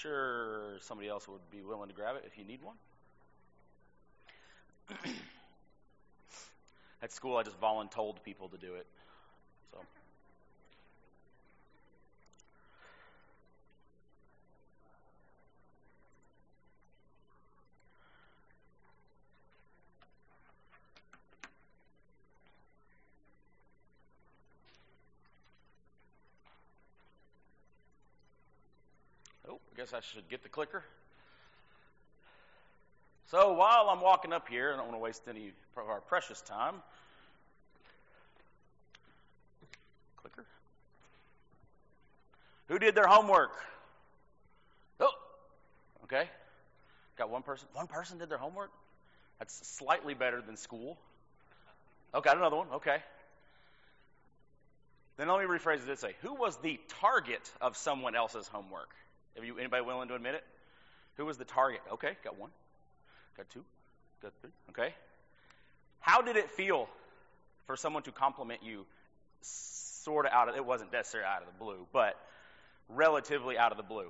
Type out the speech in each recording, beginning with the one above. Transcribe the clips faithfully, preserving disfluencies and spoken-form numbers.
sure somebody else would be willing to grab it if you need one. At school, I just voluntold people to do it. So. Oh, I guess I should get the clicker. So while I'm walking up here, I don't want to waste any of our precious time. Clicker. Who did their homework? Oh, okay. Got one person. One person did their homework? That's slightly better than school. Oh, got another one. Okay. Then let me rephrase it this way. Who was the target of someone else's homework? Have you anybody willing to admit it? Who was the target? Okay, got one. Got two. Got three. Okay. How did it feel for someone to compliment you sort of out of, it wasn't necessarily out of the blue, but relatively out of the blue?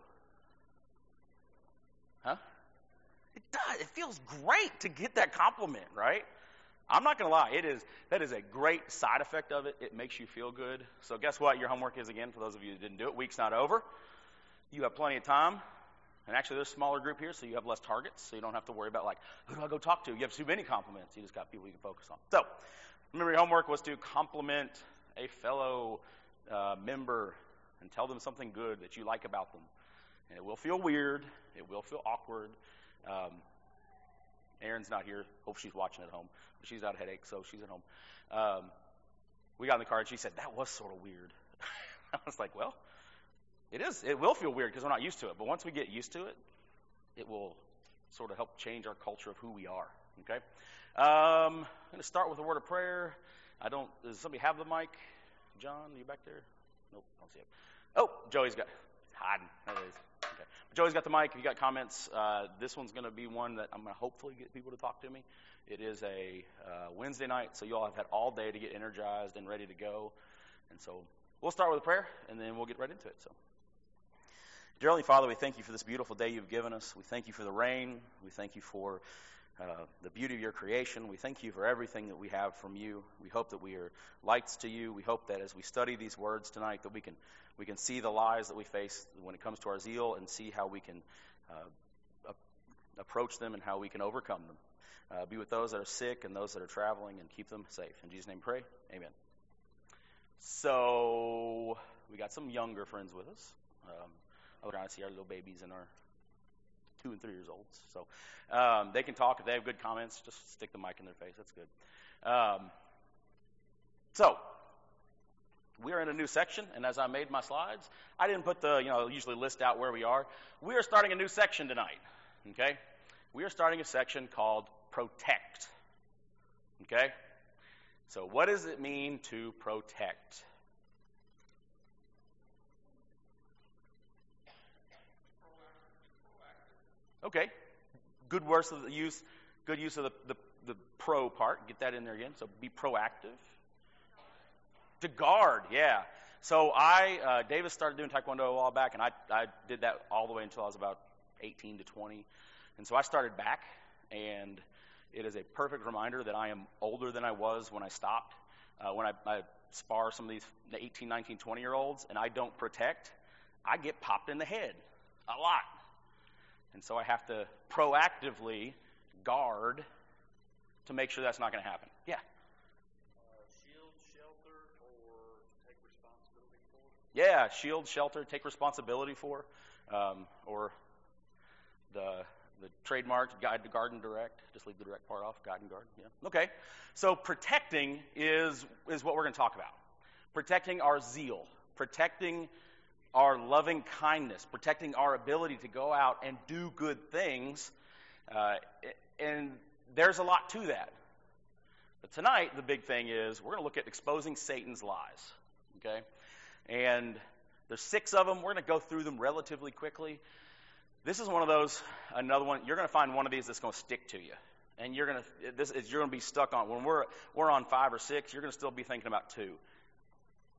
Huh? It does. It feels great to get that compliment, right? I'm not going to lie. It is, that is a great side effect of it. It makes you feel good. So guess what your homework is again, for those of you who didn't do it. Week's not over. You have plenty of time. And actually, there's a smaller group here, so you have less targets, so you don't have to worry about, like, who do I go talk to? You have too many compliments. You just got people you can focus on. So, remember, your homework was to compliment a fellow uh, member and tell them something good that you like about them. And it will feel weird. It will feel awkward. Um, Erin's not here. Hope she's watching at home. But she's got a headache, so she's at home. Um, we got in the car, and she said, that was sort of weird. I was like, well, it is. It will feel weird because we're not used to it. But once we get used to it, it will sort of help change our culture of who we are. Okay? Um, I'm going to start with a word of prayer. I don't, does somebody have the mic? John, are you back there? Nope, I don't see it. Oh, Joey's got, it's hiding. There it is. Okay. Joey's got the mic. If you got comments, uh, this one's going to be one that I'm going to hopefully get people to talk to me. It is a uh, Wednesday night, so you all have had all day to get energized and ready to go. And so we'll start with a prayer, and then we'll get right into it. So. Dear Heavenly Father, we thank you for this beautiful day you've given us. We thank you for the rain. We thank you for uh, the beauty of your creation. We thank you for everything that we have from you. We hope that we are lights to you. We hope that as we study these words tonight, that we can we can see the lies that we face when it comes to our zeal and see how we can uh, a- approach them and how we can overcome them. Uh, be with those that are sick and those that are traveling and keep them safe. In Jesus' name pray. Amen. So we got some younger friends with us. Um, I would try to see our little babies and our two and three years olds. So um, they can talk. If they have good comments, just stick the mic in their face. That's good. Um, so we are in a new section, and as I made my slides, I didn't put the, you know, usually list out where we are. We are starting a new section tonight, okay? We are starting a section called Protect, okay? So what does it mean to protect? Okay, good words of the use, good use of the, the, the pro part. Get that in there again. So be proactive. To guard, yeah. So I, uh, Davis started doing Taekwondo a while back, and I, I did that all the way until I was about eighteen to twenty. And so I started back, and it is a perfect reminder that I am older than I was when I stopped. Uh, when I, I spar some of these eighteen, nineteen, twenty-year-olds, and I don't protect, I get popped in the head a lot. And so I have to proactively guard to make sure that's not going to happen. Yeah? Uh, shield, shelter, or take responsibility for? Yeah, shield, shelter, take responsibility for. Um, or the the trademark, guide to guard and direct. Just leave the direct part off, guide and guard. Yeah. Okay. So protecting is, is what we're going to talk about. Protecting our zeal. Protecting our loving kindness, protecting our ability to go out and do good things. Uh, and there's a lot to that. But tonight, the big thing is we're going to look at exposing Satan's lies. Okay? And there's six of them. We're going to go through them relatively quickly. This is one of those, another one, you're going to find one of these that's going to stick to you. And you're going to, this is, you're going to be stuck on, when we're, we're on five or six, you're going to still be thinking about two.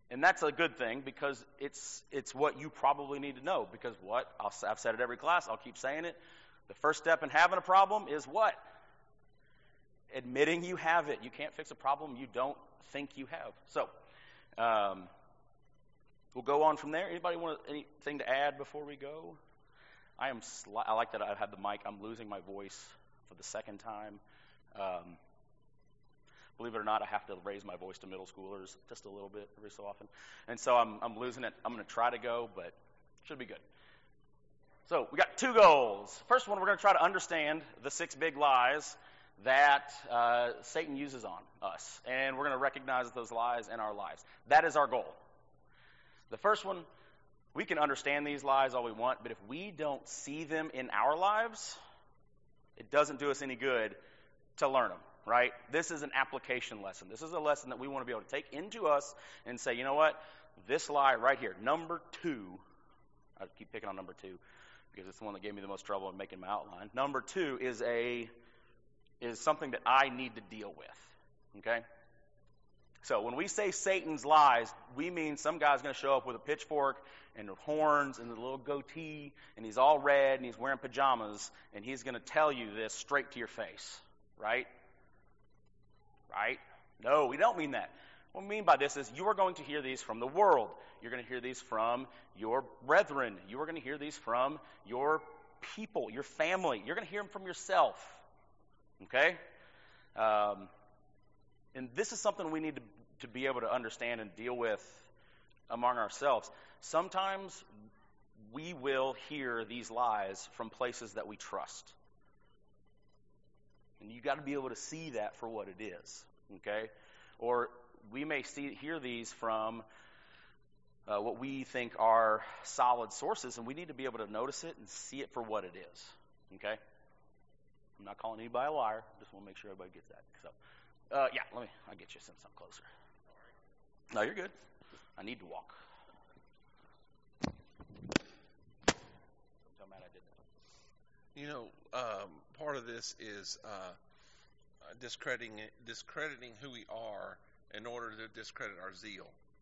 And that's a good thing because it's it's what you probably need to know. Because what? I'll, I've said it every class. I'll keep saying it. The first step in having a problem is what? Admitting you have it. You can't fix a problem you don't think you have. So, um, we'll go on from there. Anybody want anything to add before we go? I am. Sli- I like that I have the mic. I'm losing my voice for the second time. Um, believe it or not, I have to raise my voice to middle schoolers just a little bit every so often, and so I'm I'm losing it. I'm going to try to go, but it should be good. So we got two goals. First one, we're going to try to understand the six big lies that uh, Satan uses on us, and we're going to recognize those lies in our lives. That is our goal. The first one, we can understand these lies all we want, but if we don't see them in our lives, it doesn't do us any good to learn them, right? This is an application lesson. This is a lesson that we want to be able to take into us and say, you know what? This lie right here, number two, I keep picking on number two because it's the one that gave me the most trouble in making my outline. Number two is a is something that I need to deal with, okay? So when we say Satan's lies, we mean some guy's going to show up with a pitchfork and horns and a little goatee, and he's all red and he's wearing pajamas, and he's going to tell you this straight to your face, right? Right? No, we don't mean that. What we mean by this is you are going to hear these from the world. You're going to hear these from your brethren. You are going to hear these from your people, your family. You're going to hear them from yourself, okay? Um, and this is something we need to, to be able to understand and deal with among ourselves. Sometimes we will hear these lies from places that we trust. And you got to be able to see that for what it is, okay? Or we may see hear these from uh, what we think are solid sources, and we need to be able to notice it and see it for what it is, okay? I'm not calling anybody a liar. Just want to make sure everybody gets that. So, uh, yeah, let me. I'll get you some something closer. No, you're good. I need to walk. So mad I did that. You know, um, part of this is uh, discrediting discrediting who we are in order to discredit our zeal.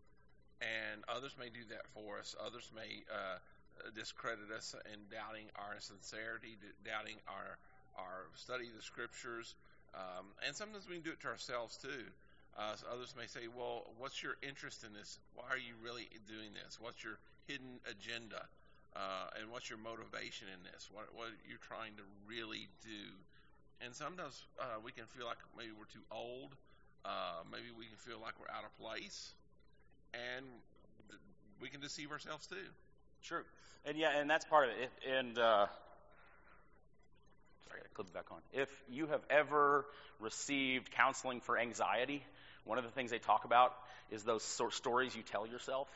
And others may do that for us. Others may uh, discredit us in doubting our sincerity, doubting our our study of the Scriptures. Um, and sometimes we can do it to ourselves too. Uh, so others may say, well, what's your interest in this? Why are you really doing this? What's your hidden agenda? Uh, and what's your motivation in this? What, what are you trying to really do? And sometimes uh, we can feel like maybe we're too old. Uh, maybe we can feel like we're out of place. And th- we can deceive ourselves too. True. And yeah, and that's part of it. If, and uh, sorry, I got to clip it back on. If you have ever received counseling for anxiety, one of the things they talk about is those sort of stories you tell yourself.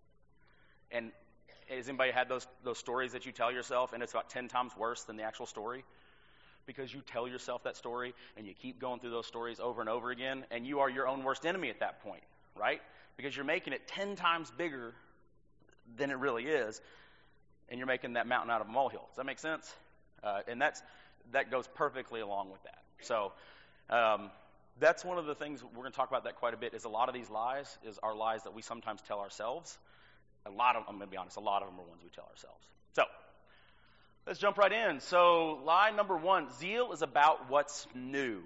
And has anybody had those those stories that you tell yourself, and it's about ten times worse than the actual story? Because you tell yourself that story, and you keep going through those stories over and over again, and you are your own worst enemy at that point, right? Because you're making it ten times bigger than it really is, and you're making that mountain out of a molehill. Does that make sense? Uh, and that's that goes perfectly along with that. So um, that's one of the things we're going to talk about that quite a bit. Is a lot of these lies is our lies that we sometimes tell ourselves. A lot of I'm going to be honest. A lot of them are ones we tell ourselves. So let's jump right in. So lie number one: zeal is about what's new.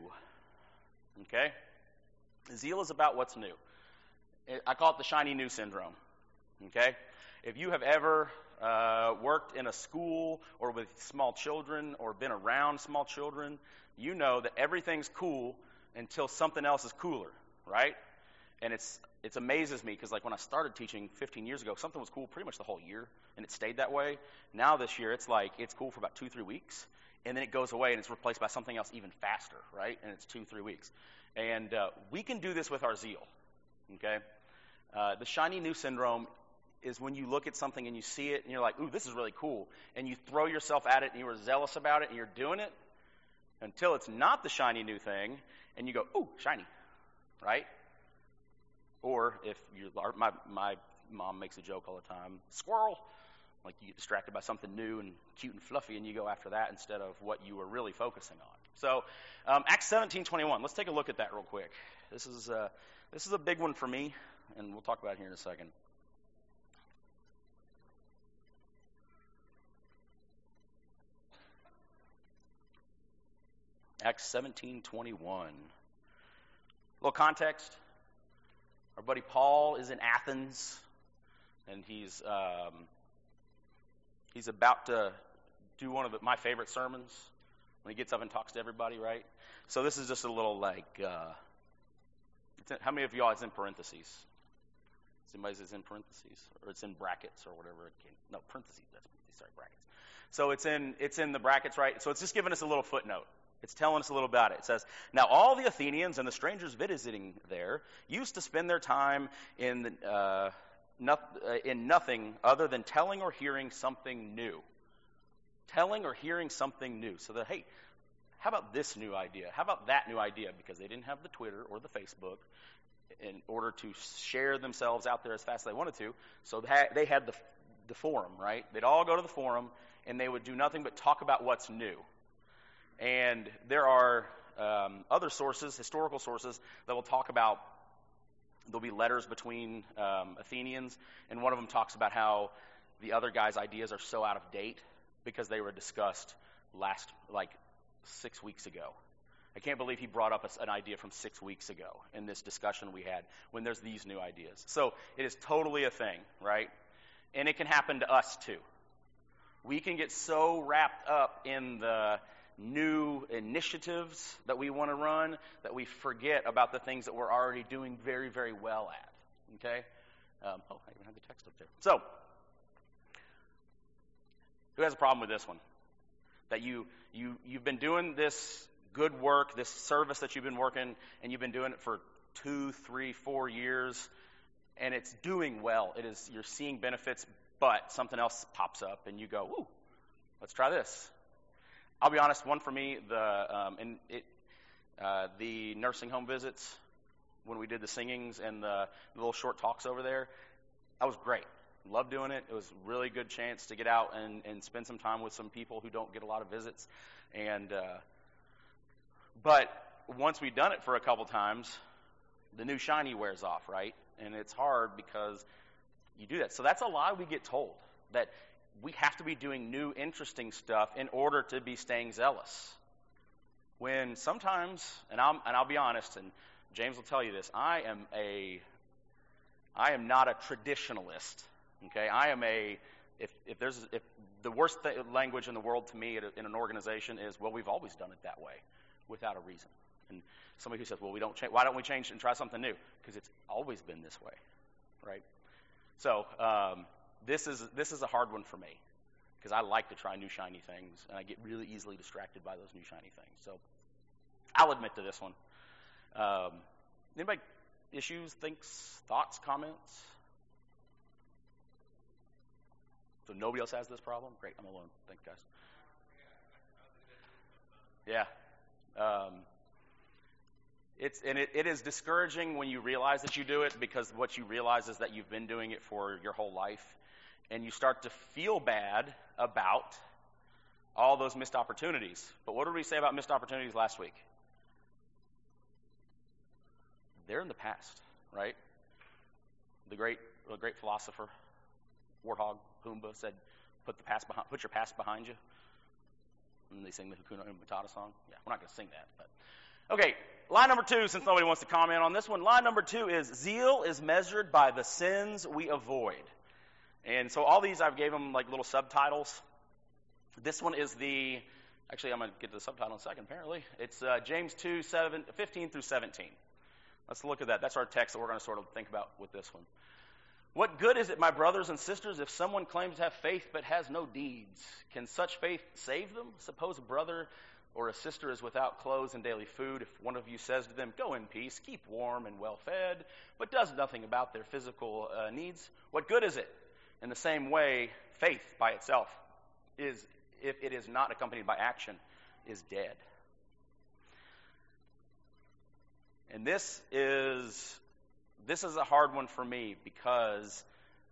Okay, zeal is about what's new. I call it the shiny new syndrome, okay? If you have ever uh, worked in a school or with small children or been around small children, you know that everything's cool until something else is cooler, right? And it's it amazes me because, like, when I started teaching fifteen years ago, something was cool pretty much the whole year, and it stayed that way. Now this year, it's like it's cool for about two, three weeks, and then it goes away and it's replaced by something else even faster, right? And it's two, three weeks. And uh, we can do this with our zeal, okay? Uh, the shiny new syndrome is when you look at something and you see it and you're like, ooh, this is really cool. And you throw yourself at it and you are zealous about it and you're doing it until it's not the shiny new thing and you go, ooh, shiny, right? Or if you, my, my mom makes a joke all the time, squirrel. Like you get distracted by something new and cute and fluffy and you go after that instead of what you were really focusing on. So um, Acts seventeen twenty-one, let's take a look at that real quick. This is, uh, this is a big one for me. and we'll talk about it here in a second. Acts seventeen twenty-one. Little context. Our buddy Paul is in Athens, and he's um, he's about to do one of the, my favorite sermons when he gets up and talks to everybody, right? So this is just a little like, uh, it's in, how many of y'all it's in parentheses? Somebody says in parentheses, or it's in brackets, or whatever it can. No, parentheses. That's sorry, brackets. So it's in it's in the brackets, right? So it's just giving us a little footnote. It's telling us a little about it. It says, now all the Athenians and the strangers visiting there used to spend their time in the, uh, not, uh, in nothing other than telling or hearing something new. Telling or hearing something new. So that, hey, how about this new idea? How about that new idea? Because they didn't have the Twitter or the Facebook in order to share themselves out there as fast as they wanted to. So they had the, the forum, right? They'd all go to the forum, and they would do nothing but talk about what's new. And there are um, other sources, historical sources, that will talk about, there'll be letters between um, Athenians, and one of them talks about how the other guy's ideas are so out of date because they were discussed last, like, six weeks ago. I can't believe he brought up a, an idea from six weeks ago in this discussion we had when there's these new ideas. So it is totally a thing, right? And it can happen to us, too. We can get so wrapped up in the new initiatives that we want to run that we forget about the things that we're already doing very, very well at. Okay? Um, oh, I even have the text up there. So, who has a problem with this one? That you, you, you've been doing this good work, this service that you've been working, and you've been doing it for two, three, four years, and it's doing well. It is, you're seeing benefits, but something else pops up, and you go, "Ooh, let's try this." I'll be honest. One for me, the um, and it, uh, the nursing home visits when we did the singings and the, the little short talks over there, that was great. Loved doing it. It was a really good chance to get out and, and spend some time with some people who don't get a lot of visits. And uh, but once we've done it for a couple times, the new shiny wears off, right? And it's hard because you do that. So that's a lie we get told, that we have to be doing new, interesting stuff in order to be staying zealous. When sometimes, and I'm and I'll be honest, and James will tell you this, I am a, I am not a traditionalist. Okay, I am a, if if there's if the worst th- language in the world to me in an organization is, well, we've always done it that way, without a reason. And somebody who says, well, we don't change, why don't we change and try something new? Because it's always been this way, right? So. Um, This is this is a hard one for me because I like to try new shiny things, and I get really easily distracted by those new shiny things. So I'll admit to this one. Um, anybody issues, thinks, thoughts, comments? So nobody else has this problem? Great, I'm alone. Thanks, guys. Yeah. Um, It's and it, it is discouraging when you realize that you do it, because what you realize is that you've been doing it for your whole life, and you start to feel bad about all those missed opportunities. But what did we say about missed opportunities last week? They're in the past, right? The great the great philosopher, Warthog Pumbaa, said, "Put the past behind, put your past behind you." And they sing the Hakuna Matata song. Yeah, we're not going to sing that, but. Okay, line number two, since nobody wants to comment on this one. Line number two is, zeal is measured by the sins we avoid. And so all these, I've gave them like little subtitles. This one is the, actually I'm going to get to the subtitle in a second, apparently. It's uh, James two, seven, fifteen through seventeen. Let's look at that. That's our text that we're going to sort of think about with this one. What good is it, my brothers and sisters, if someone claims to have faith but has no deeds? Can such faith save them? Suppose a brother or a sister is without clothes and daily food. If one of you says to them, go in peace, keep warm and well fed, but does nothing about their physical uh, needs, what good is it? In the same way, faith by itself is, if it is not accompanied by action, is dead. And this is this is a hard one for me because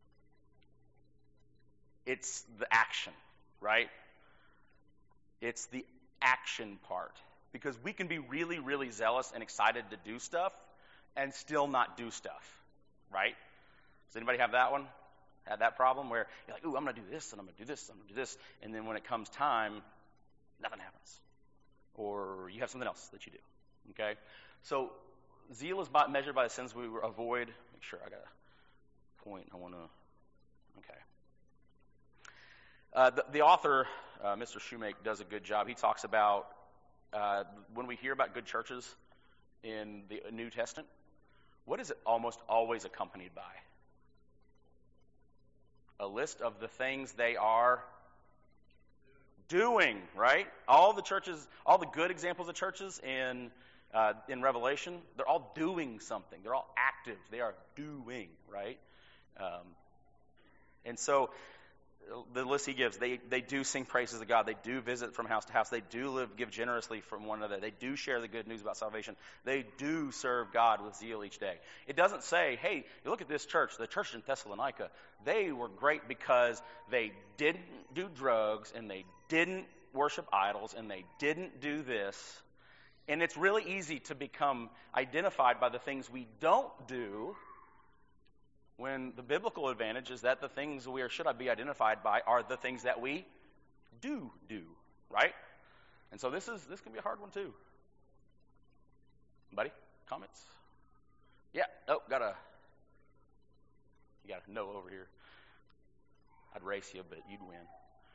it's the action, right? It's the action part, because we can be really, really zealous and excited to do stuff and still not do stuff. right? Does anybody have that one? Had that problem where you're like, ooh, I'm going to do this, and I'm going to do this, and I'm going to do this, and then when it comes time, nothing happens. Or you have something else that you do, okay? So zeal is by, measured by the sins we avoid. Make sure I got a point I want to, okay. Uh, the, the author, uh, Mister Shoemake, does a good job. He talks about uh, when we hear about good churches in the New Testament, what is it almost always accompanied by? A list of the things they are doing, right? All the churches, all the good examples of churches in uh, in Revelation, they're all doing something. They're all active. They are doing, right? Um, and so the list he gives, they, they do sing praises to God. They do visit from house to house. They do live, give generously from one another. They do share the good news about salvation. They do serve God with zeal each day. It doesn't say, hey, you look at this church, the church in Thessalonica, they were great because they didn't do drugs and they didn't worship idols and they didn't do this. And it's really easy to become identified by the things we don't do, when the biblical advantage is that the things we are, should I be identified by are the things that we do do, right? And so this is this can be a hard one too. Buddy, comments? Yeah. Oh, got a you got a no over here. I'd race you, but you'd win.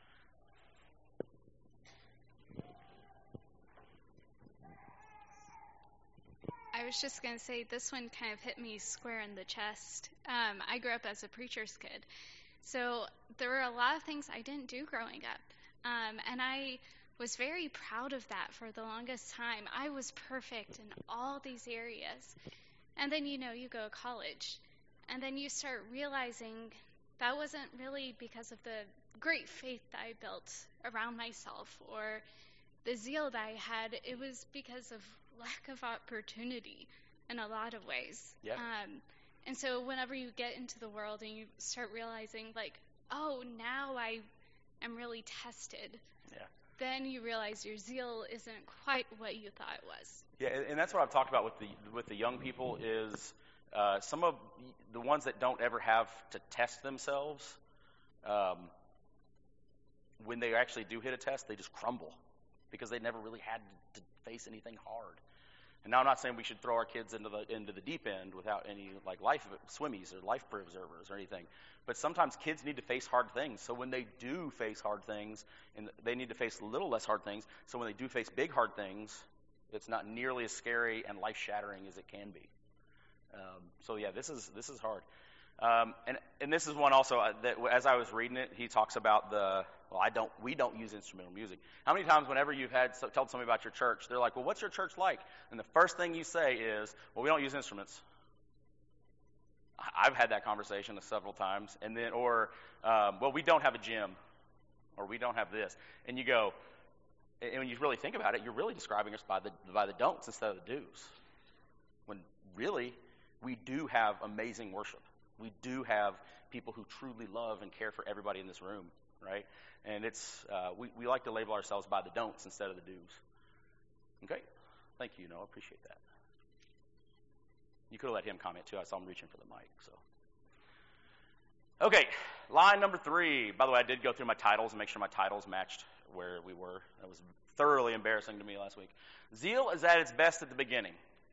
I was just going to say this one kind of hit me square in the chest. Um, I grew up as a preacher's kid. So there were a lot of things I didn't do growing up. Um, and I was very proud of that for the longest time. I was perfect in all these areas. And then, you know, you go to college. And then you start realizing that wasn't really because of the great faith that I built around myself or the zeal that I had. It was because of lack of opportunity in a lot of ways. Yeah. Um, and so whenever you get into the world and you start realizing, like, oh, now I am really tested, yeah. then you realize your zeal isn't quite what you thought it was. Yeah, and that's what I've talked about with the with the young people is uh, some of the ones that don't ever have to test themselves, um, when they actually do hit a test, they just crumble because they never really had to face anything hard. And now I'm not saying we should throw our kids into the into the deep end without any like life swimmies or life preservers or anything. But sometimes kids need to face hard things. So when they do face hard things, and they need to face a little less hard things. So when they do face big hard things, it's not nearly as scary and life shattering as it can be. Um, so yeah, this is this is hard. Um, and and this is one also uh, that as I was reading it, he talks about the well, I don't we don't use instrumental music. How many times whenever you've had so, told somebody about your church, they're like, well, what's your church like? And the first thing you say is, well, we don't use instruments. I've had that conversation several times, and then or um, well, we don't have a gym, or we don't have this, and you go, and when you really think about it, you're really describing us by the by the don'ts instead of the do's. When really we do have amazing worship. We do have people who truly love and care for everybody in this room, right? And it's uh, we, we like to label ourselves by the don'ts instead of the do's. Okay? Thank you, Noah. Appreciate that. You could have let him comment, too. I saw him reaching for the mic. So, okay, line number three. By the way, I did go through my titles and make sure my titles matched where we were. That was thoroughly embarrassing to me last week. Zeal is at its best at the beginning.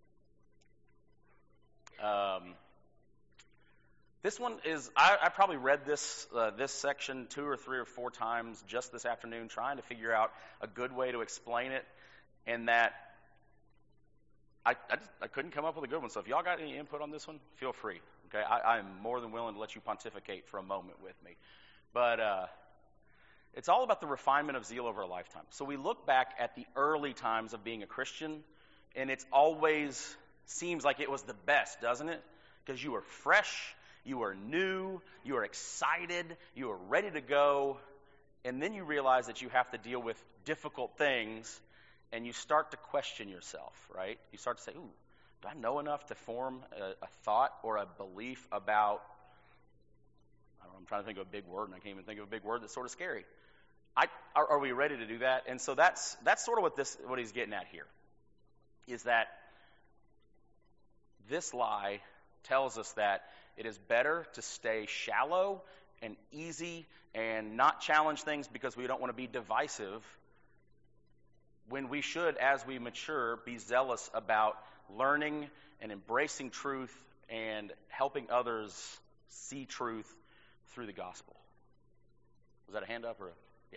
Um... This one is, I, I probably read this uh, this section two or three or four times just this afternoon trying to figure out a good way to explain it, and that I, I, just, I couldn't come up with a good one. So if y'all got any input on this one, feel free. Okay, I, I'm more than willing to let you pontificate for a moment with me. But uh, it's all about the refinement of zeal over a lifetime. So we look back at the early times of being a Christian, and it's always seems like it was the best, doesn't it? Because you were fresh. You are new, you are excited, you are ready to go, and then you realize that you have to deal with difficult things, and you start to question yourself, right? You start to say, ooh, do I know enough to form a, a thought or a belief about, I don't know, I'm trying to think of a big word, and I can't even think of a big word that's sort of scary. I, are, are we ready to do that? And so that's that's sort of what this what he's getting at here, is that this lie tells us that it is better to stay shallow and easy and not challenge things because we don't want to be divisive, when we should, as we mature, be zealous about learning and embracing truth and helping others see truth through the gospel. Was that a hand up or a, yeah?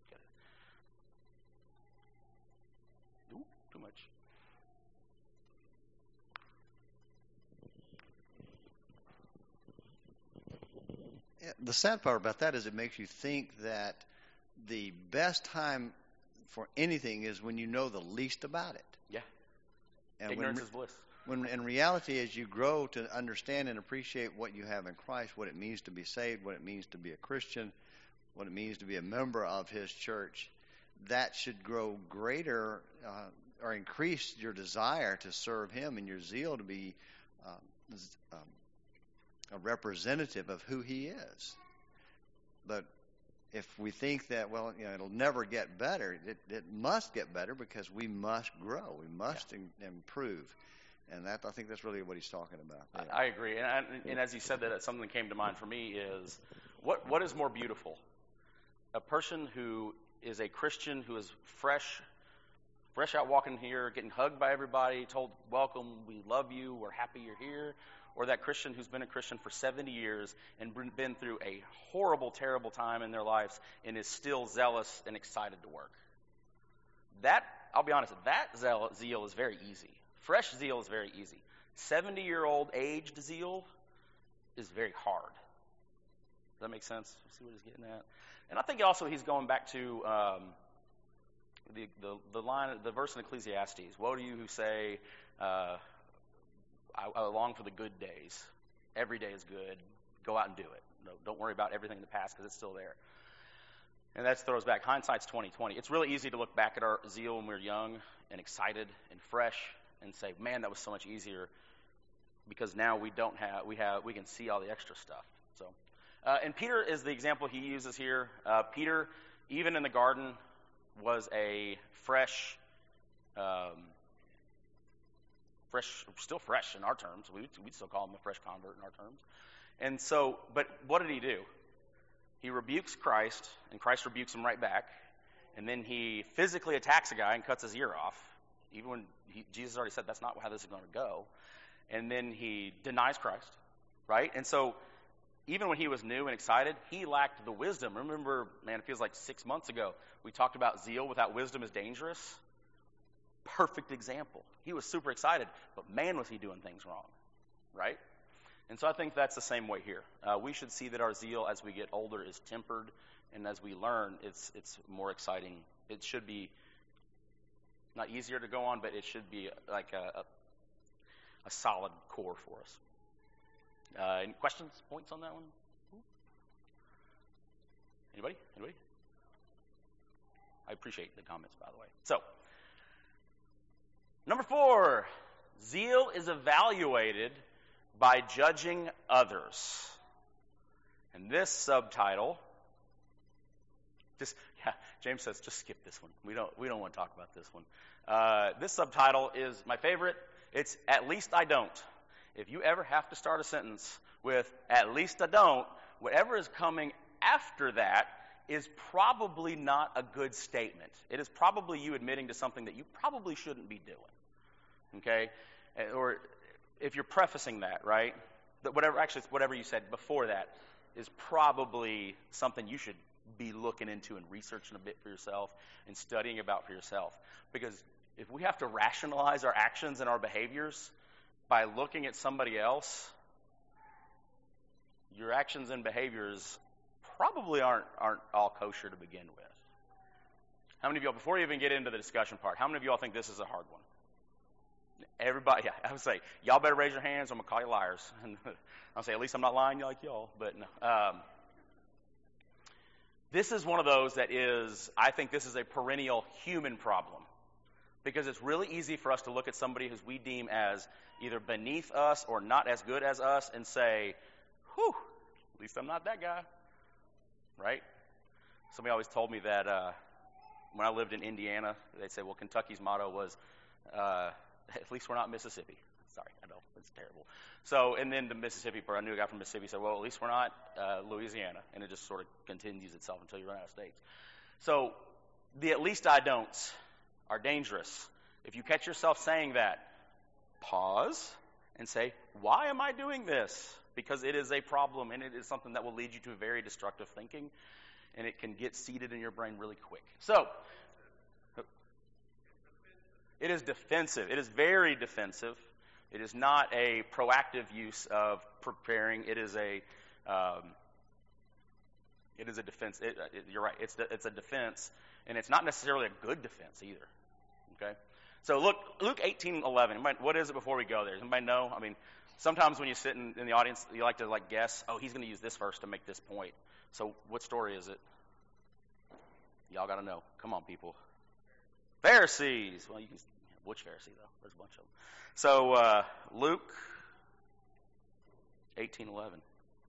Ooh, too much. Yeah, the sad part about that is it makes you think that the best time for anything is when you know the least about it. Yeah. And Ignorance when, is bliss. When in reality, as you grow to understand and appreciate what you have in Christ, what it means to be saved, what it means to be a Christian, what it means to be a member of His church, that should grow greater uh, or increase your desire to serve Him and your zeal to be um, um, a representative of who He is. But if we think that, well, you know, it'll never get better, it, it must get better because we must grow. We must Yeah. in, improve. And that I think that's really what he's talking about. there. I, I agree. And, I, and as you said that, something that came to mind for me is, what what is more beautiful? A person who is a Christian, who is fresh, fresh out walking here, getting hugged by everybody, told, welcome, we love you, we're happy you're here, or that Christian who's been a Christian for seventy years and been through a horrible, terrible time in their lives and is still zealous and excited to work. That, I'll be honest, that zeal, zeal is very easy. Fresh zeal is very easy. seventy-year-old aged zeal is very hard. Does that make sense? See what he's getting at? And I think also he's going back to um, the, the the line, the verse in Ecclesiastes. Woe to you who say, uh, I, I long for the good days. Every day is good. Go out and do it. No, don't worry about everything in the past because it's still there. And that throws back. Hindsight's twenty twenty. It's really easy to look back at our zeal when we were young and excited and fresh and say, man, that was so much easier because now we don't have, we have, we can see all the extra stuff. So, uh, and Peter is the example he uses here. Uh, Peter, even in the garden, was a fresh, um, fresh, still fresh in our terms. We we'd still call him a fresh convert in our terms. And so, but what did he do? He rebukes Christ, and Christ rebukes him right back. And then he physically attacks a guy and cuts his ear off, even when he, Jesus already said that's not how this is going to go. And then he denies Christ, right? And so even when he was new and excited, he lacked the wisdom. Remember, man, it feels like six months ago, we talked about zeal without wisdom is dangerous. Perfect example. He was super excited, but man, was he doing things wrong, right? And so I think that's the same way here. Uh, we should see that our zeal as we get older is tempered, and as we learn, it's it's more exciting. It should be not easier to go on, but it should be like a, a, a solid core for us. Uh, any questions, points on that one? Anybody? Anybody? I appreciate the comments, by the way. So, number four, zeal is evaluated by judging others. And this subtitle, just yeah, James says, just skip this one. We don't we don't want to talk about this one. Uh, this subtitle is my favorite. It's "At least I don't." If you ever have to start a sentence with "at least I don't," whatever is coming after that is probably not a good statement. It is probably you admitting to something that you probably shouldn't be doing. Okay, or if you're prefacing that, right? That whatever actually whatever you said before that is probably something you should be looking into and researching a bit for yourself and studying about for yourself. Because if we have to rationalize our actions and our behaviors by looking at somebody else, your actions and behaviors probably aren't aren't all kosher to begin with. How many of y'all, before you even get into the discussion part, how many of y'all think this is a hard one? Everybody, yeah, I would say, y'all better raise your hands, or I'm going to call you liars. I'll say, at least I'm not lying like y'all, but no. Um, this is one of those that is, I think this is a perennial human problem. Because it's really easy for us to look at somebody who we deem as either beneath us or not as good as us and say, whew, at least I'm not that guy, right? Somebody always told me that uh, when I lived in Indiana, they'd say, well, Kentucky's motto was, uh, at least we're not Mississippi. Sorry, I don't it's terrible. So, and then the Mississippi part, I knew a guy from Mississippi said, well, at least we're not uh, Louisiana. And it just sort of continues itself until you run out of states. So the at least I don'ts are dangerous. If you catch yourself saying that, pause and say, why am I doing this? Because it is a problem, and it is something that will lead you to very destructive thinking, and it can get seated in your brain really quick. So, it is defensive. It is very defensive. It is not a proactive use of preparing. It is a, um, it is a defense. It, it, you're right. It's the, it's a defense, and it's not necessarily a good defense either. Okay. So look, Luke eighteen eleven. Anybody, what is it before we go there? Does anybody know? I mean, sometimes when you sit in, in the audience, you like to like guess. Oh, he's going to use this verse to make this point. So what story is it? Y'all got to know. Come on, people. Pharisees. Well, you can. Which Pharisee though? There's a bunch of them. So uh, Luke eighteen eleven.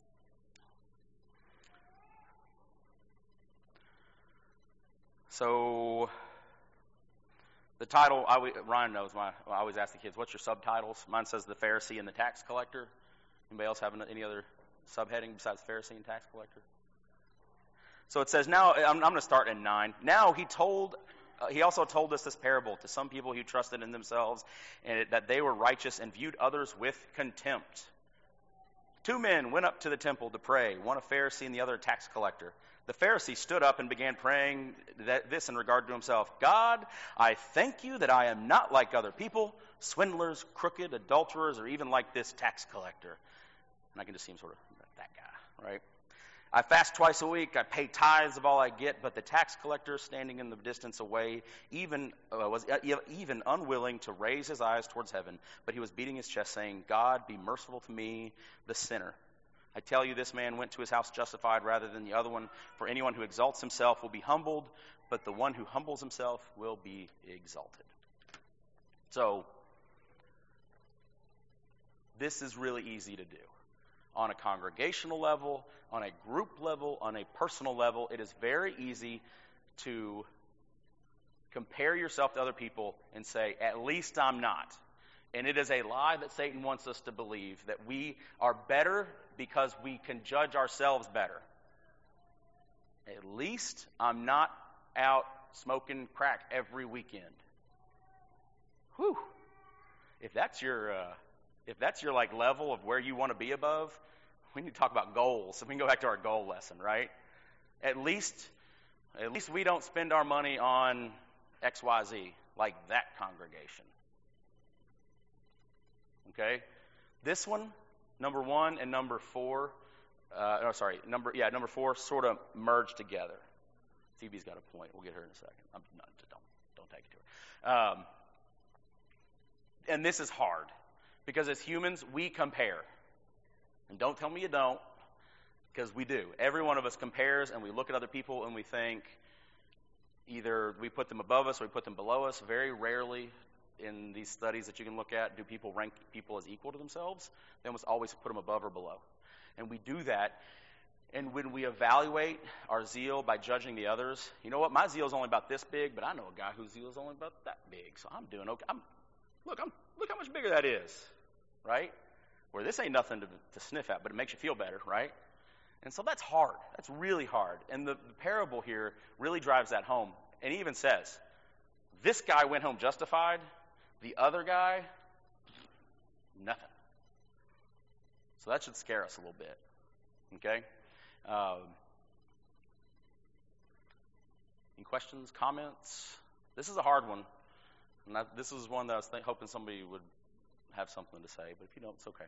So the title, I, Ryan knows my. I always ask the kids, "What's your subtitles?" Mine says the Pharisee and the tax collector. Anybody else have any other subheading besides Pharisee and tax collector? So it says now. I'm, I'm going to start in nine. Now he told. Uh, he also told us this parable to some people who trusted in themselves and it, that they were righteous and viewed others with contempt. Two men went up to the temple to pray, one a Pharisee and the other a tax collector. The Pharisee stood up and began praying that, this in regard to himself. God, I thank you that I am not like other people, swindlers, crooked, adulterers, or even like this tax collector. And I can just see him sort of, that guy, right? I fast twice a week. I pay tithes of all I get. But the tax collector, standing in the distance away, even uh, was uh, even unwilling to raise his eyes towards heaven. But he was beating his chest, saying, God, be merciful to me, the sinner. I tell you, this man went to his house justified rather than the other one. For anyone who exalts himself will be humbled, but the one who humbles himself will be exalted. So, this is really easy to do. On a congregational level, on a group level, on a personal level, it is very easy to compare yourself to other people and say, at least I'm not. And it is a lie that Satan wants us to believe, that we are better because we can judge ourselves better. At least I'm not out smoking crack every weekend. Whew. If that's your... Uh, If that's your like level of where you want to be above, we need to talk about goals. So we can go back to our goal lesson, right? At least, at least we don't spend our money on X Y Z like that congregation. Okay, this one, number one and number four. Uh, no, sorry, number yeah, number four sort of merge together. Phoebe's got a point. We'll get her in a second. I'm not, don't don't take it to her. Um, and this is hard. Because as humans, we compare. And don't tell me you don't, because we do. Every one of us compares, and we look at other people, and we think either we put them above us or we put them below us. Very rarely in these studies that you can look at do people rank people as equal to themselves. They almost always put them above or below. And we do that. And when we evaluate our zeal by judging the others, you know what? My zeal is only about this big, but I know a guy whose zeal is only about that big, so I'm doing okay. I'm, look, I'm, look how much bigger that is. Right? Where this ain't nothing to, to sniff at, but it makes you feel better, right? And so that's hard. That's really hard. And the, the parable here really drives that home. And he even says, this guy went home justified, the other guy, nothing. So that should scare us a little bit. Okay? Um, any questions, comments? This is a hard one. And I, this is one that I was th- hoping somebody would have something to say, but if you don't, it's okay.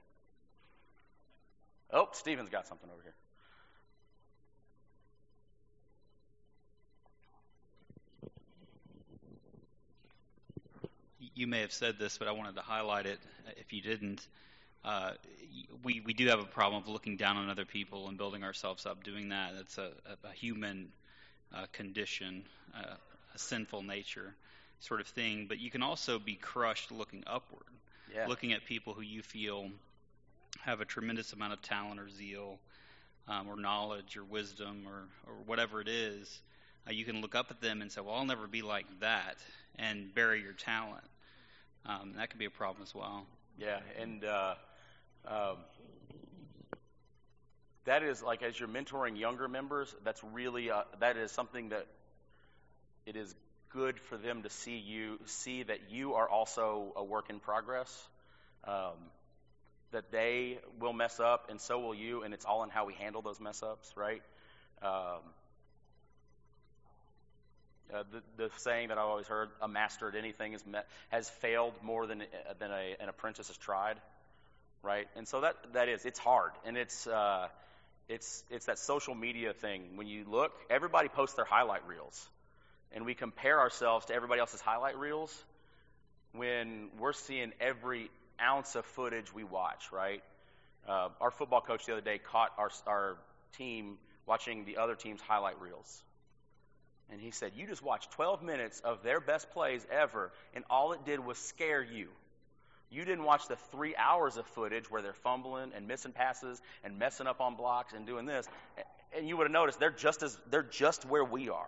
Oh, Stephen's got something over here. You may have said this, but I wanted to highlight it if you didn't. Uh, we, we do have a problem of looking down on other people and building ourselves up. Doing that, it's a, a, a human uh, condition, uh, a sinful nature sort of thing. But you can also be crushed looking upward. Yeah. Looking at people who you feel have a tremendous amount of talent or zeal um, or knowledge or wisdom or, or whatever it is, uh, you can look up at them and say, well, I'll never be like that, and bury your talent. Um, that can be a problem as well. Yeah, and uh, um, that is like as you're mentoring younger members, that's really uh, that is something that it is good for them to see you see that you are also a work in progress. Um, that they will mess up, and so will you, and it's all in how we handle those mess ups, right? Um, uh, the, the saying that I've always heard: "A master at anything is met, has failed more than than a, an apprentice has tried," right? And so that that is it's hard, and it's uh, it's it's that social media thing. When you look, everybody posts their highlight reels, and we compare ourselves to everybody else's highlight reels when we're seeing every ounce of footage we watch, right? Uh, our football coach the other day caught our our team watching the other team's highlight reels. And he said, you just watched twelve minutes of their best plays ever, and all it did was scare you. You didn't watch the three hours of footage where they're fumbling and missing passes and messing up on blocks and doing this. And you would have noticed they're just as they're just where we are.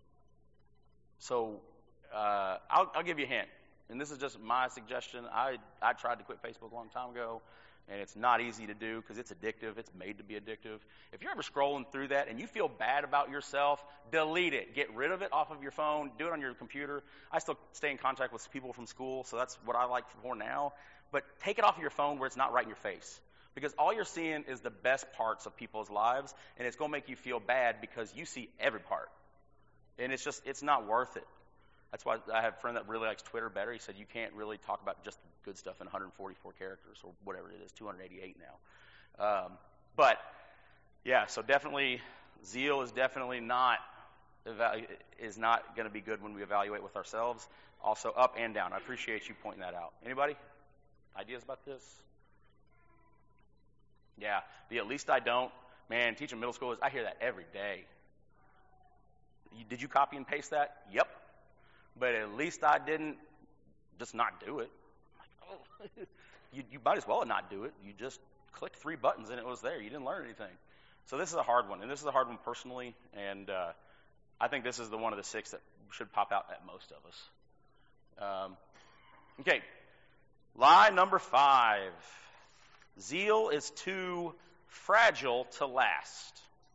So uh, I'll, I'll give you a hint. And this is just my suggestion. I, I tried to quit Facebook a long time ago, and it's not easy to do because it's addictive. It's made to be addictive. If you're ever scrolling through that and you feel bad about yourself, delete it. Get rid of it off of your phone. Do it on your computer. I still stay in contact with people from school, so that's what I like for now. But take it off of your phone where it's not right in your face, because all you're seeing is the best parts of people's lives, and it's going to make you feel bad because you see every part. And it's just, it's not worth it. That's why I have a friend that really likes Twitter better. He said you can't really talk about just the good stuff in one hundred forty-four characters or whatever it is, two hundred eighty-eight now. Um, but, yeah, so definitely zeal is definitely not is not going to be good when we evaluate with ourselves. Also up and down. I appreciate you pointing that out. Anybody? Ideas about this? Yeah, the at least I don't. Man, teaching middle schoolers, I hear that every day. You, did you copy and paste that? Yep. But at least I didn't just not do it. I'm like, oh, you, you might as well not do it. You just clicked three buttons and it was there. You didn't learn anything. So this is a hard one, and this is a hard one personally, and uh, I think this is the one of the six that should pop out at most of us. Um, okay, lie number five. Zeal is too fragile to last.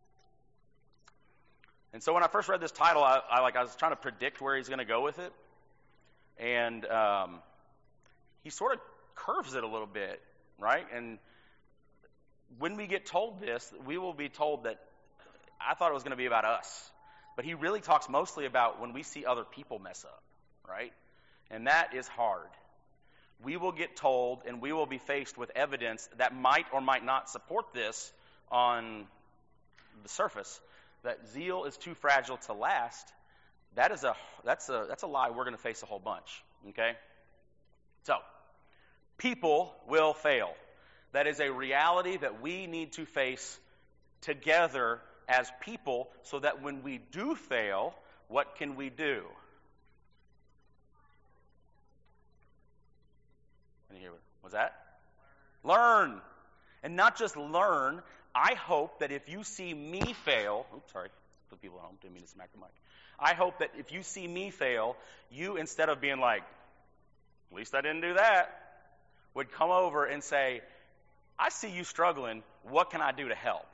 And so when I first read this title, I, I like I was trying to predict where he's going to go with it, and um, he sort of curves it a little bit, right? And when we get told this, we will be told that I thought it was going to be about us, but he really talks mostly about when we see other people mess up, right? And that is hard. We will get told, and we will be faced with evidence that might or might not support this on the surface. That zeal is too fragile to last, that is a that's a that's a lie we're going to face a whole bunch. Okay? So, people will fail. That is a reality that we need to face together as people, so that when we do fail, what can we do? I didn't hear what was that? Learn. And not just learn. I hope that if you see me fail, oops, sorry, for people at home, didn't mean to smack the mic. I hope that if you see me fail, you, instead of being like, at least I didn't do that, would come over and say, I see you struggling, what can I do to help?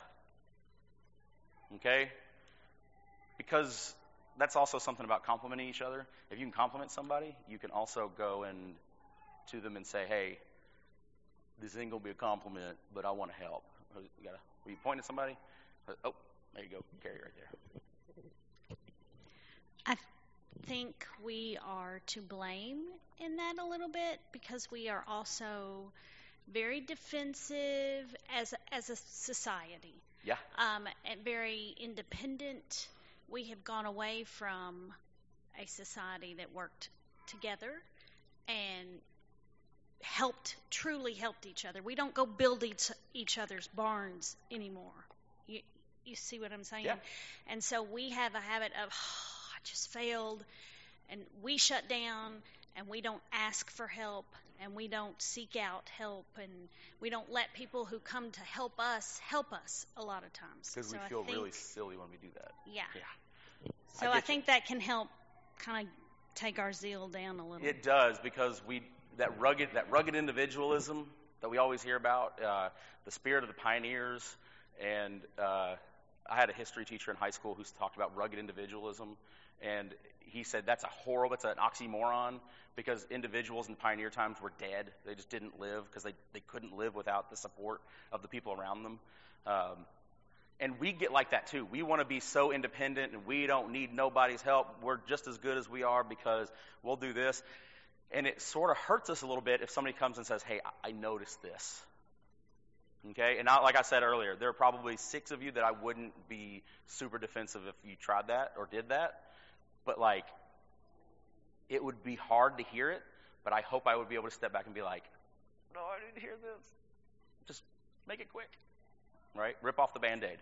Okay? Because that's also something about complimenting each other. If you can compliment somebody, you can also go and to them and say, hey, this ain't going to be a compliment, but I want to help. You gotta, were you pointing at somebody? Oh, there you go. Carrie right there. I think we are to blame in that a little bit, because we are also very defensive as as a society. Yeah. Um, and very independent. We have gone away from a society that worked together and helped, truly helped each other. We don't go build each, each other's barns anymore. You, you see what I'm saying? Yeah. And so we have a habit of, oh, I just failed, and we shut down, and we don't ask for help, and we don't seek out help, and we don't let people who come to help us help us a lot of times. Because so we feel I think, really silly when we do that. Yeah. Yeah. So I, I, I think you. that can help kind of take our zeal down a little. It does, because we that rugged that rugged individualism that we always hear about, uh, the spirit of the pioneers. And uh, I had a history teacher in high school who talked about rugged individualism, and he said that's a horrible, that's an oxymoron, because individuals in pioneer times were dead. They just didn't live because they, they couldn't live without the support of the people around them. Um, and we get like that too. We want to be so independent and we don't need nobody's help. We're just as good as we are because we'll do this. And it sort of hurts us a little bit if somebody comes and says, hey, I, I noticed this. Okay? And not, like I said earlier, there are probably six of you that I wouldn't be super defensive if you tried that or did that. But like, it would be hard to hear it, but I hope I would be able to step back and be like, no, I didn't hear this. Just make it quick, right? Rip off the Band-Aid.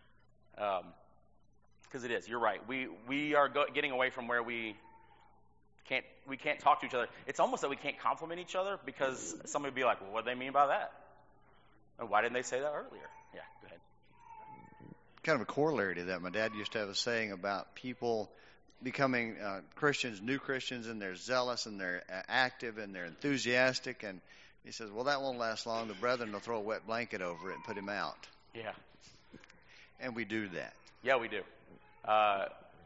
Because um, it is. You're right. We we are go- getting away from where we can't we can't talk to each other. It's almost that we can't compliment each other because somebody would be like, well, what do they mean by that? And why didn't they say that earlier? Yeah, go ahead. Kind of a corollary to that. My dad used to have a saying about people becoming uh, Christians, new Christians, and they're zealous and they're uh, active and they're enthusiastic. And he says, well, that won't last long. The brethren will throw a wet blanket over it and put him out. Yeah. And we do that. Yeah, we do. Uh,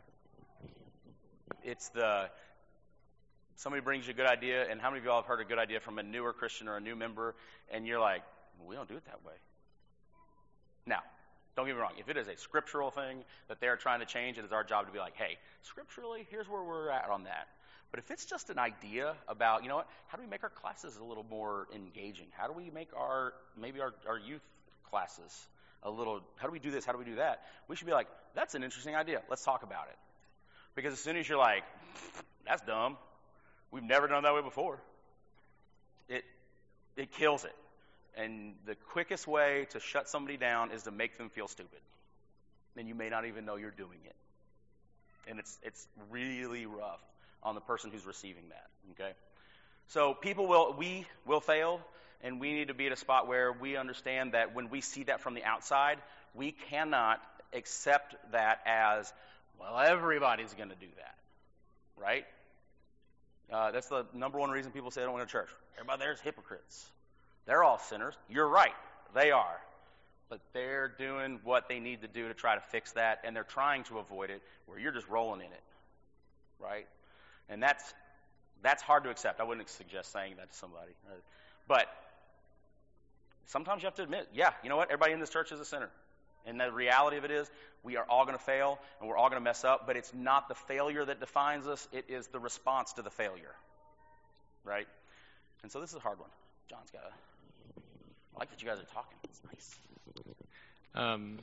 it's the, somebody brings you a good idea, and how many of y'all have heard a good idea from a newer Christian or a new member, and you're like, well, we don't do it that way. Now, don't get me wrong. If it is a scriptural thing that they're trying to change, it is our job to be like, hey, scripturally, here's where we're at on that. But if it's just an idea about, you know what, how do we make our classes a little more engaging? How do we make our, maybe our, our youth classes a little, how do we do this? How do we do that? We should be like, that's an interesting idea. Let's talk about it. Because as soon as you're like, that's dumb, we've never done it that way before, it it kills it. And the quickest way to shut somebody down is to make them feel stupid. And you may not even know you're doing it. And it's it's really rough on the person who's receiving that. Okay? So people will, we will fail, and we need to be at a spot where we understand that when we see that from the outside, we cannot accept that as, well, everybody's going to do that. Right? Uh, that's the number one reason people say they don't want to church. Everybody there's hypocrites. They're all sinners. You're right. They are. But they're doing what they need to do to try to fix that, and they're trying to avoid it where you're just rolling in it. Right? And that's that's hard to accept. I wouldn't suggest saying that to somebody. Uh, but sometimes you have to admit, yeah, you know what? Everybody in this church is a sinner. And the reality of it is we are all going to fail, and we're all going to mess up, but it's not the failure that defines us. It is the response to the failure. Right? And so this is a hard one. John's got a... I like that you guys are talking. It's nice. Um,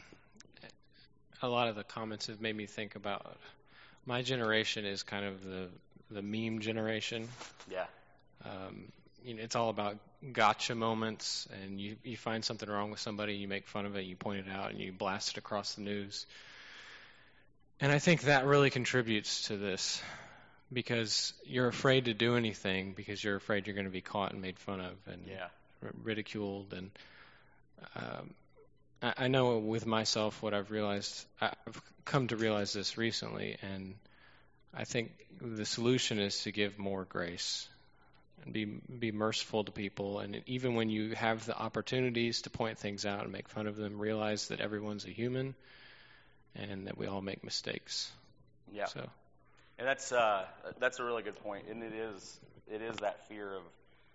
a lot of the comments have made me think about my generation is kind of the the meme generation. Yeah. Um, you know, it's all about gotcha moments, and you, you find something wrong with somebody, you make fun of it, you point it out, and you blast it across the news. And I think that really contributes to this, because you're afraid to do anything because you're afraid you're going to be caught and made fun of and yeah. ridiculed. And um, I, I know with myself what I've realized, I've come to realize this recently, and I think the solution is to give more grace and be be merciful to people. And even when you have the opportunities to point things out and make fun of them, realize that everyone's a human and that we all make mistakes. Yeah. So. And that's uh, that's a really good point. And it is it is that fear of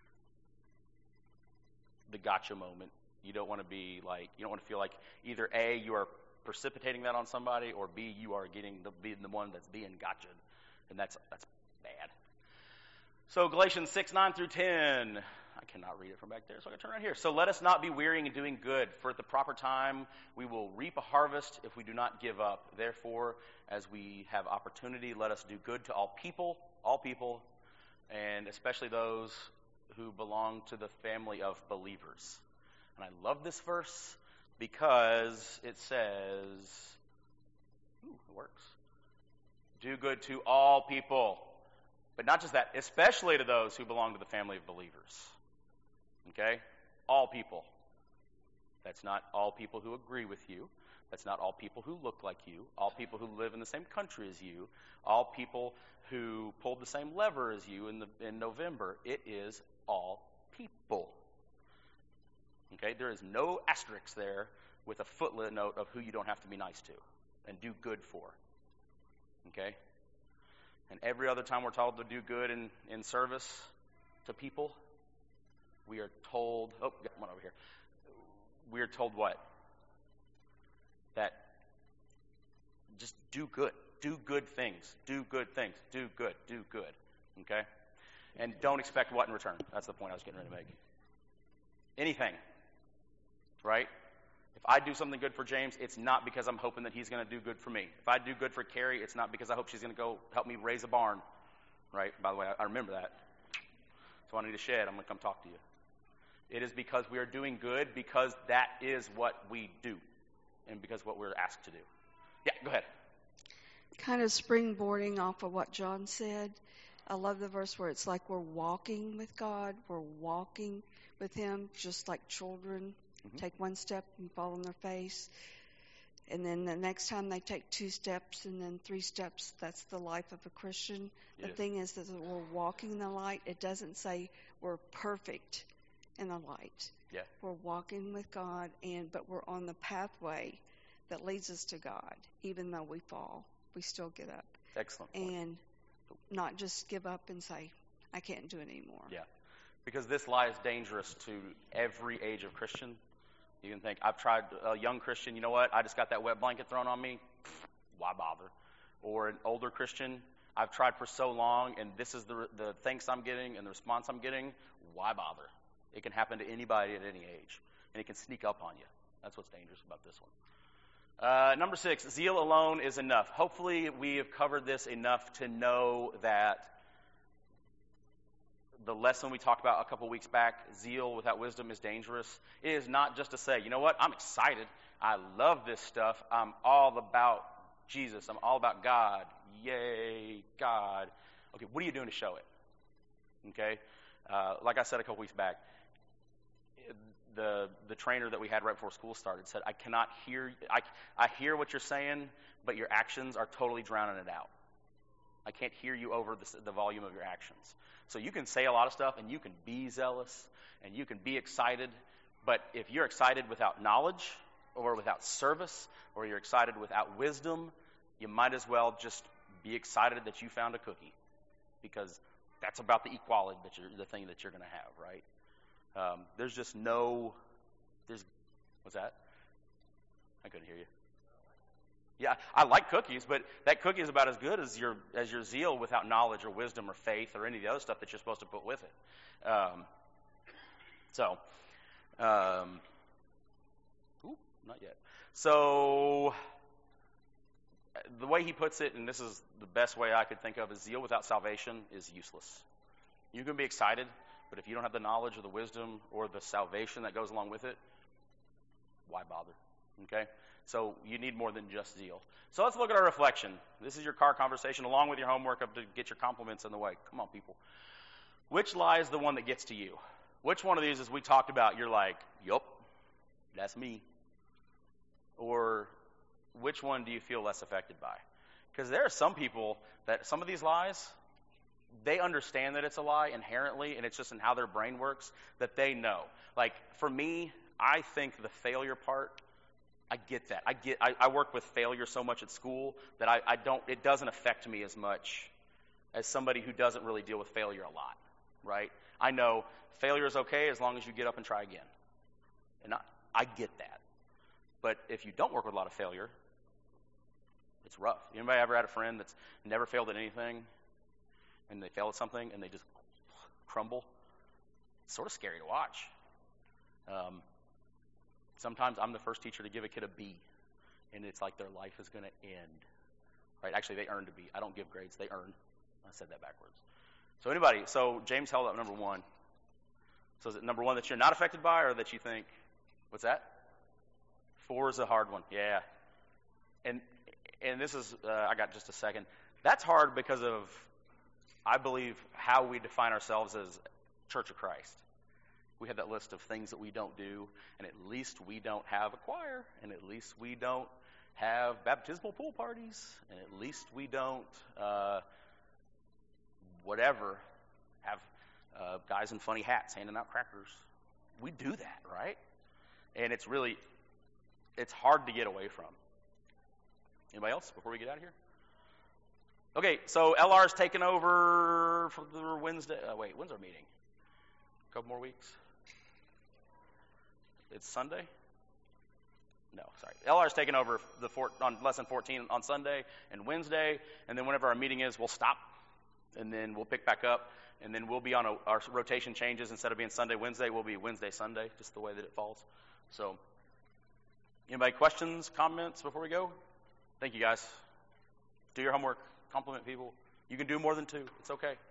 the gotcha moment. You don't want to be like, you don't want to feel like either A, you are precipitating that on somebody, or B, you are getting the being the one that's being gotcha'd. And that's that's bad. So Galatians six, nine through ten. I cannot read it from back there, so I can turn right here. So let us not be weary in doing good, for at the proper time we will reap a harvest if we do not give up. Therefore, as we have opportunity, let us do good to all people, all people, and especially those who belong to the family of believers. And I love this verse because it says, ooh, it works. Do good to all people. But not just that, especially to those who belong to the family of believers. Okay? All people. That's not all people who agree with you. That's not all people who look like you, all people who live in the same country as you, all people who pulled the same lever as you in, the, in November. It is all people. Okay? There is no asterisk there with a footnote of who you don't have to be nice to and do good for. Okay? And every other time we're told to do good in, in service to people, we are told, oh, got one over here. We are told what? That just do good. Do good things. Do good things. Do good. Do good. Okay? And don't expect what in return. That's the point I was getting ready to make. Anything. Right? If I do something good for James, it's not because I'm hoping that he's going to do good for me. If I do good for Carrie, it's not because I hope she's going to go help me raise a barn. Right? By the way, I remember that. So I need a shed. I'm going to come talk to you. It is because we are doing good because that is what we do and because what we're asked to do. Yeah, go ahead. Kind of springboarding off of what John said. I love the verse where it's like we're walking with God. We're walking with Him just like children. Mm-hmm. Take one step and fall on their face. And then the next time they take two steps and then three steps, that's the life of a Christian. Yes. The thing is that we're walking in the light. It doesn't say we're perfect in the light. Yeah. We're walking with God, and but we're on the pathway that leads us to God. Even though we fall, we still get up. Excellent point. And not just give up and say, I can't do it anymore. Yeah. Because this lie is dangerous to every age of Christian. You can think, I've tried a young Christian, you know what? I just got that wet blanket thrown on me. Why bother? Or an older Christian, I've tried for so long, and this is the the thanks I'm getting and the response I'm getting. Why bother? It can happen to anybody at any age, and it can sneak up on you. That's what's dangerous about this one. Uh, number six, zeal alone is enough. Hopefully we have covered this enough to know that the lesson we talked about a couple weeks back, zeal without wisdom is dangerous. It is not just to say, you know what, I'm excited. I love this stuff. I'm all about Jesus. I'm all about God. Yay, God. Okay, what are you doing to show it? Okay? Uh, like I said a couple weeks back, the the trainer that we had right before school started said, I cannot hear, I, I hear what you're saying, but your actions are totally drowning it out. I can't hear you over the, the volume of your actions. So you can say a lot of stuff, and you can be zealous, and you can be excited, but if you're excited without knowledge, or without service, or you're excited without wisdom, you might as well just be excited that you found a cookie, because that's about the equality that you're, the thing that you're going to have, right? Um, there's just no, there's, what's that? I couldn't hear you. Yeah, I like cookies, but that cookie is about as good as your as your zeal without knowledge or wisdom or faith or any of the other stuff that you're supposed to put with it. Um, so, um, ooh, not yet. So, the way he puts it, and this is the best way I could think of, is zeal without salvation is useless. You can be excited, but if you don't have the knowledge or the wisdom or the salvation that goes along with it, why bother? Okay? So you need more than just zeal. So let's look at our reflection. This is your car conversation along with your homework of to get your compliments in the way. Come on, people. Which lie is the one that gets to you? Which one of these, as we talked about, you're like, yup, that's me. Or which one do you feel less affected by? Because there are some people that some of these lies, they understand that it's a lie inherently, and it's just in how their brain works that they know. Like, for me, I think the failure part, I get that. I get. I, I work with failure so much at school that I, I don't. It doesn't affect me as much as somebody who doesn't really deal with failure a lot, right? I know failure is okay as long as you get up and try again, and I, I get that. But if you don't work with a lot of failure, it's rough. Anybody ever had a friend that's never failed at anything, and they fail at something and they just crumble? It's sort of scary to watch. Um, Sometimes I'm the first teacher to give a kid a B, and it's like their life is going to end. Right? Actually, they earned a B. I don't give grades. They earn. I said that backwards. So anybody, so James held up number one. So is it number one that you're not affected by, or that you think, what's that? Four is a hard one. Yeah. And and this is, uh, I got just a second. That's hard because of, I believe, how we define ourselves as Church of Christ. We have that list of things that we don't do, and at least we don't have a choir, and at least we don't have baptismal pool parties, and at least we don't, uh, whatever, have uh, guys in funny hats handing out crackers. We do that, right? And it's really, it's hard to get away from. Anybody else before we get out of here? Okay, so L R's taking over for the Wednesday. Uh, wait, when's our meeting? A couple more weeks? It's Sunday? No, sorry. L R's taking over the four, on lesson fourteen on Sunday and Wednesday, and then whenever our meeting is, we'll stop, and then we'll pick back up, and then we'll be on a, our rotation changes. Instead of being Sunday, Wednesday, we'll be Wednesday, Sunday, just the way that it falls. So, anybody questions, comments before we go? Thank you, guys. Do your homework. Compliment people. You can do more than two. It's okay.